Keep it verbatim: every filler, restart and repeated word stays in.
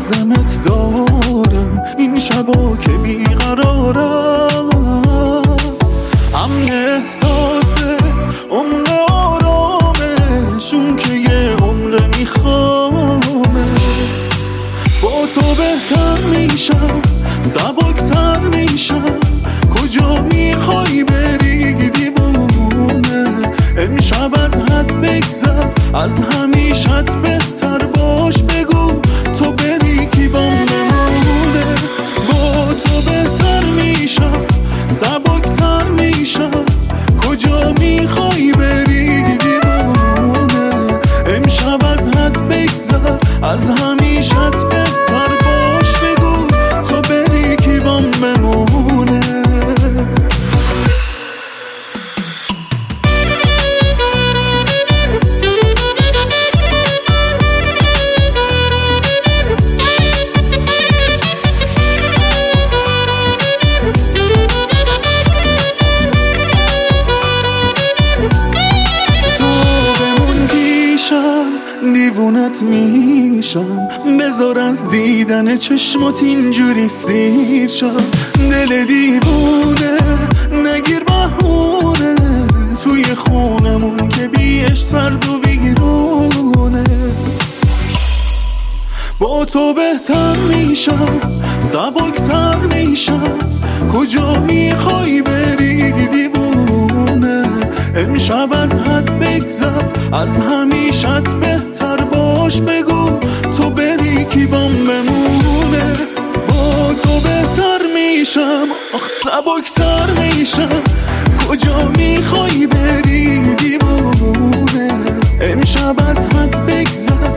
عزمت دارم این شبا که بیقرارم، امن احساسه عمق آرامشون که یه عمر میخوامه. با تو بهتر میشم سبکتر میشم، کجا میخوای بری دیوونه؟ امشب از حد بگذر، از همیشت بهتر باش، بگو تو بری کی بام بمونه. با تو بهتر میشم سبکتر میشم، کجا میخوای بری دیوونه؟ امشب از حد بگذر، از همیشت بهتر باش، بگو تو بری کی بام بمونه. دیوونت میشم، بذار از دیدن چشمات اینجوری سیر شم. دل دیوونه نگیر بهونه، توی خونمون که بیش سرد و بیرونه. با تو بهتر میشم سبکتر میشم، کجا میخوای بری دیوونه؟ امشب از حد بگذر، از همیشت بهتر باش، بگو تو بری کی بام بمونه. با تو بهتر میشم آخ سبکتر میشم، کجا میخوای بری دیوونه؟ امشب از حد بگذر،